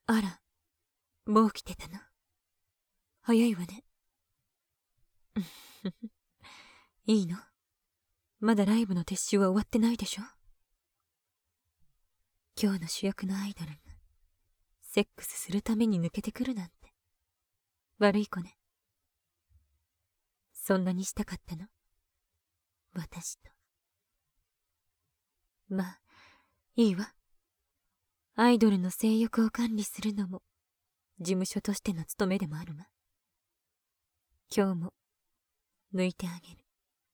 あら、もう来てたの？早いわね。いいの？まだライブの撤収は終わってないでしょ？今日の主役のアイドルがセックスするために抜けてくるなんて悪い子ね。そんなにしたかったの？私と。まあいいわ。アイドルの性欲を管理するのも事務所としての務めでもあるわ。今日も抜いてあげる。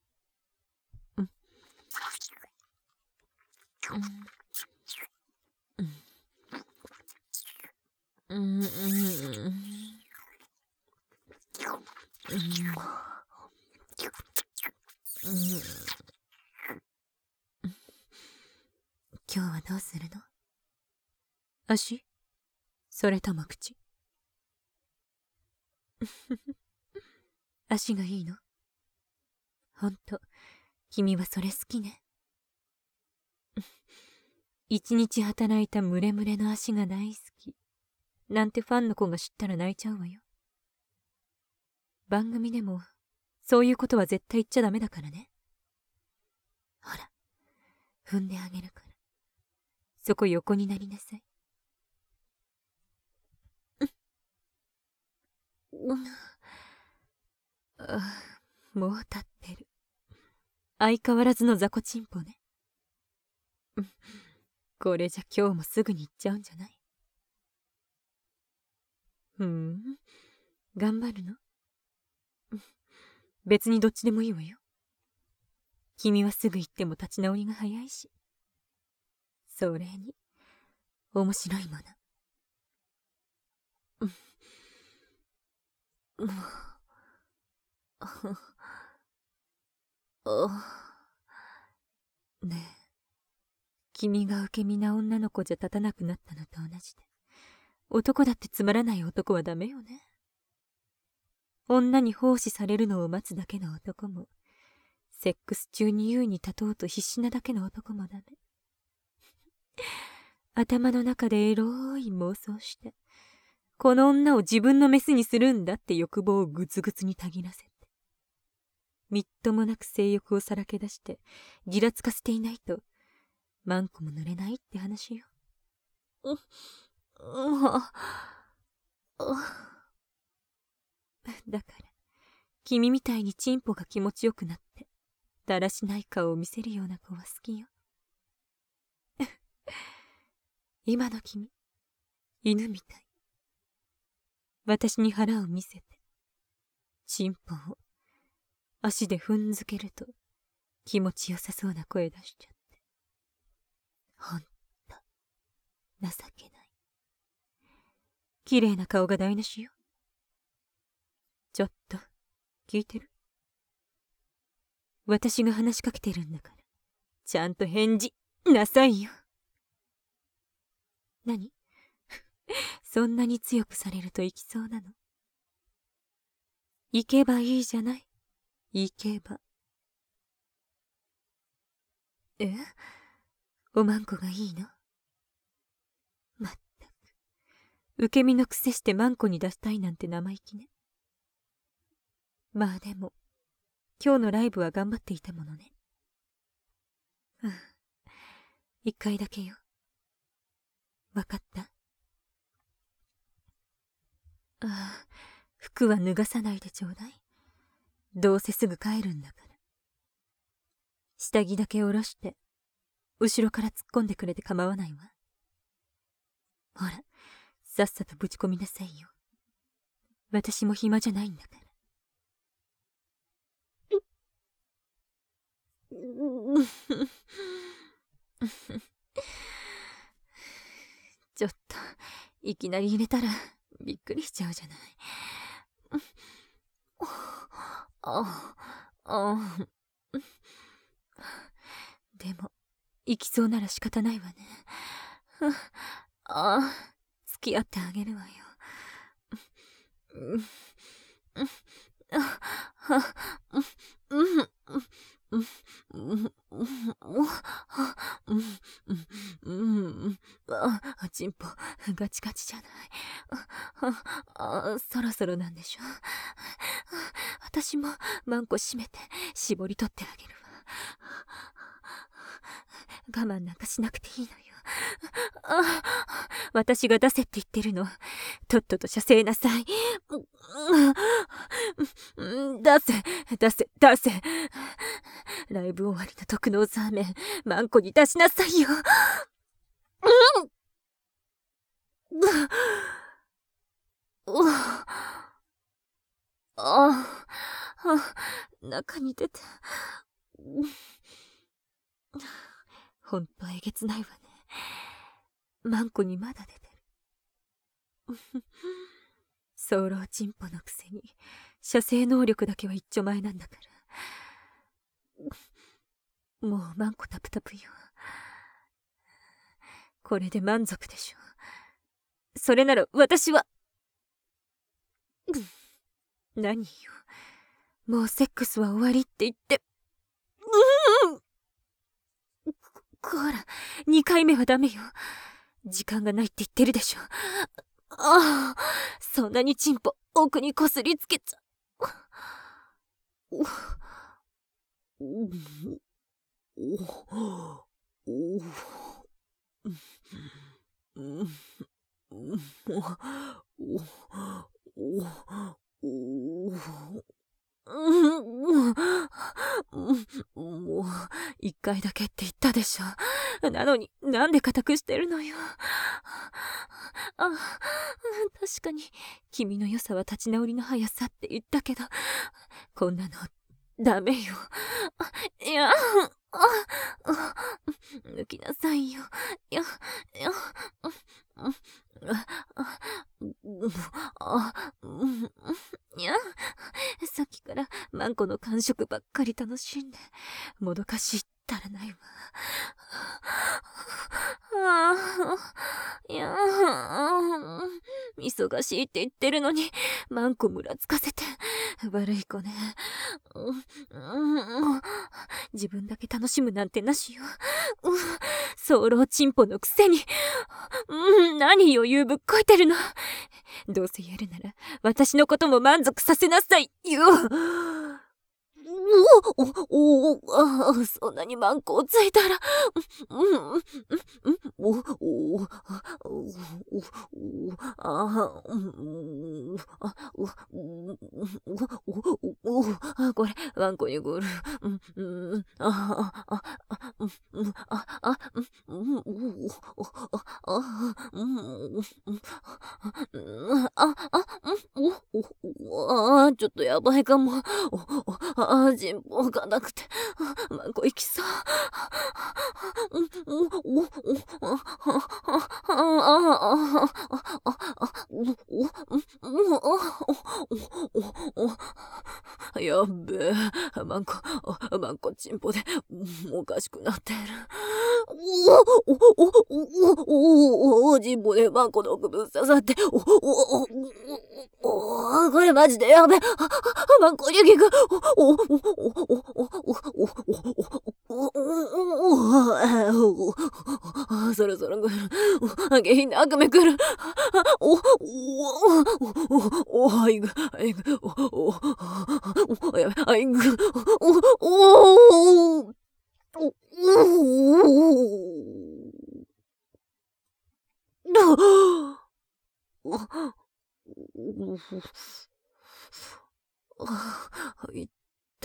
今日はどうするの？足？それとも口？足がいいの？ほんと、君はそれ好きね。一日働いたムレムレの足が大好きなんてファンの子が知ったら泣いちゃうわよ。番組でもそういうことは絶対言っちゃダメだからね。ほら、踏んであげるから、そこ横になりなさい。もう立ってる。相変わらずの雑魚チンポね。これじゃ今日もすぐに行っちゃうんじゃない？頑張るの？別にどっちでもいいわよ。君はすぐ行っても立ち直りが早いし、それに面白いもの。ねえ、君が受け身な女の子じゃ立たなくなったのと同じで、男だってつまらない男はダメよね。女に奉仕されるのを待つだけの男も、セックス中に優に立とうと必死なだけの男もダメ。頭の中でエロい妄想して、この女を自分のメスにするんだって欲望をグツグツにたぎらせて、みっともなく性欲をさらけ出してギラつかせていないとマンコも濡れないって話よ。だから君みたいにチンポが気持ちよくなってだらしない顔を見せるような子は好きよ。今の君、犬みたい。私に腹を見せてチンポを足で踏んづけると気持ちよさそうな声出しちゃって、ほんと情けない。綺麗な顔が台無しよ。ちょっと聞いてる？私が話しかけてるんだからちゃんと返事なさいよ。何？そんなに強くされると行きそうなの？行けばいいじゃない。行けば。おまんこがいいの？まったく、受け身のくせしてマンコに出したいなんて生意気ね。まあでも今日のライブは頑張っていたものね。一回だけよ。わかった？服は脱がさないでちょうだい。どうせすぐ帰るんだから。下着だけ下ろして後ろから突っ込んでくれて構わないわ。ほら、さっさとぶち込みなさいよ。私も暇じゃないんだから。ちょっといきなり入れたらびっくりしちゃうじゃない。でも行きそうなら仕方ないわね。付き合ってあげるわよ。 チンポガチガチじゃない。そろそろなんでしょ。私もマンコ閉めて絞り取ってあげるわ。我慢なんかしなくていいのよ。私が出せって言ってるの。とっとと射精なさい。出せ。ライブ終わりの特納ザーメン、マンコに出しなさいよ。中に出て。ほんとえげつないわね。マンコにまだ出てる。早漏チンポのくせに射精能力だけは一丁前なんだから。もうマンコタプタプよ。これで満足でしょ。それなら私は何よ、もうセックスは終わりって言って。こら、2回目はダメよ。時間がないって言ってるでしょ。そんなにチンポ奥にこすりつけちゃ。もう一回だけって言ったでしょ。なのになんで固くしてるのよ。確かに君の良さは立ち直りの速さって言ったけど、こんなのダメよ。いや、抜きなさいよ。さっきからマンコの感触ばっかり楽しんで、もどかしいったらないわ。忙しいって言ってるのにマンコムラつかせて悪い子ね。自分だけ楽しむなんてなしよ。早漏チンポのくせに。何余裕ぶっこいてるの。どうせやるなら私のことも満足させなさいよ。そんなにマンコをついたら。これワンコにゴール。ちょっとやばいかも。人望がなくて、マンコ行きそう。やっべえ、マンコチンポでおかしくなってる。人望でマンコの奥ぶっ刺さって、これマジでやべえ。マンコに効く。そろそろ来る。下品な悪夢来る。いった。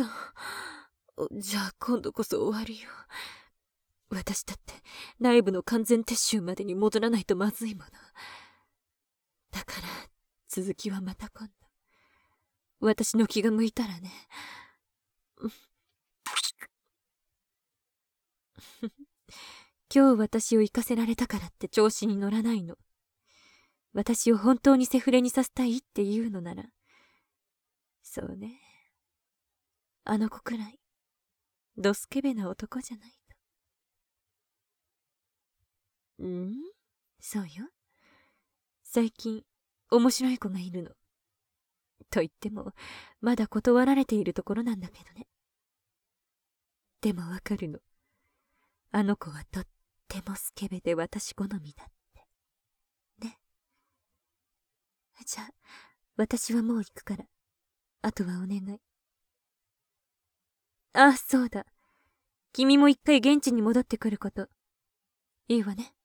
じゃあ今度こそ終わりよ。私だって内部の完全撤収までに戻らないとまずいもの。だから続きはまた今度。私の気が向いたらね。今日私を行かせられたからって調子に乗らないの。私を本当にセフレにさせたいっていうのなら、そうね。あの子くらいドスケベな男じゃないと。そうよ。最近面白い子がいるの。と言ってもまだ断られているところなんだけどね。でもわかるの。あの子はとってもスケベで私好みだって。 私はもう行くから、あとはお願い。あ、そうだ。君も一回現地に戻ってくること。いいわね。